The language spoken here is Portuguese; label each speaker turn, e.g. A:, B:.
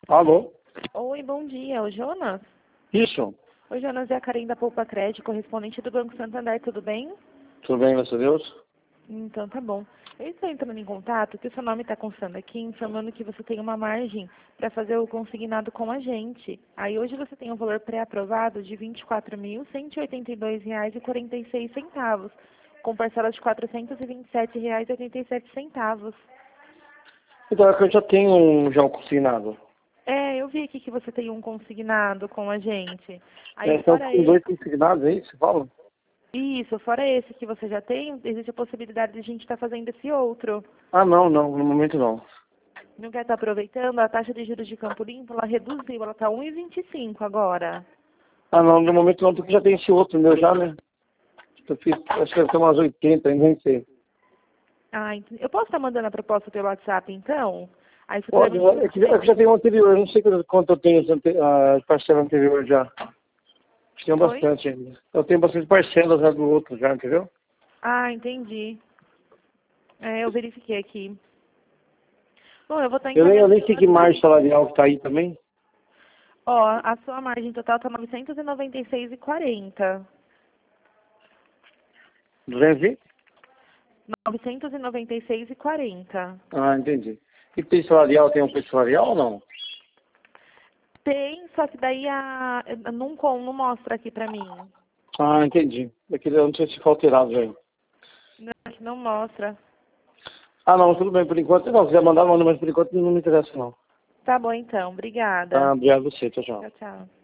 A: Alô?
B: Oi, bom dia. O Jonas?
A: Isso.
B: Oi, Jonas, é a Karen da Poupa Crédito, correspondente do Banco Santander, tudo bem?
A: Tudo bem, graças a Deus?
B: Então tá bom. Eu estou entrando em contato, que o seu nome está constando aqui, informando que você tem uma margem para fazer o consignado com a gente. Aí hoje você tem um valor pré-aprovado de R$ 24.182,46, com parcela de R$ 427,87.
A: Então, é que eu já tenho um consignado.
B: É, eu vi aqui que você tem um consignado com a gente. Aí
A: Então,
B: fora
A: tem dois
B: esse,
A: consignados aí, você fala?
B: isso, fora esse que você já tem, existe a possibilidade de a gente estar fazendo esse outro.
A: Ah, não, no momento não.
B: Não quer estar aproveitando? A taxa de juros de Campo Limpo, ela reduziu, ela está 1,25 agora.
A: Ah, não, no momento não, porque já tem esse outro meu já, né? Eu fiz, acho que deve ter umas 80, ainda nem sei.
B: Ah, eu posso estar mandando a proposta pelo WhatsApp, então? Aí
A: Pode,
B: futuramente
A: é
B: você
A: que já tem um anterior, eu não sei quanto eu tenho a parcela anterior já. Acho que tenho
B: Oi?
A: bastante ainda. Eu tenho bastante parcelas já do outro já, entendeu?
B: Ah, entendi. É, eu verifiquei aqui. Bom, eu vou estar
A: Eu
B: encaminhando
A: nem
B: pelo
A: sei que
B: WhatsApp.
A: margem salarial que tá aí também.
B: Ó, a sua margem total está 996,40.
A: 200
B: 996,40.
A: Ah, entendi. E preço salarial, tem um preço salarial ou não?
B: Tem, só que daí não mostra aqui pra mim.
A: Ah, entendi. Eu não sei se ficou alterado aí.
B: Não, aqui não mostra.
A: Ah, não, tudo bem, por enquanto. Não, se quiser mandar, manda, mas por enquanto não me interessa, não.
B: Tá bom então,
A: Tá,
B: obrigada.
A: obrigado a você, tchau, tchau.
B: Tchau, tchau.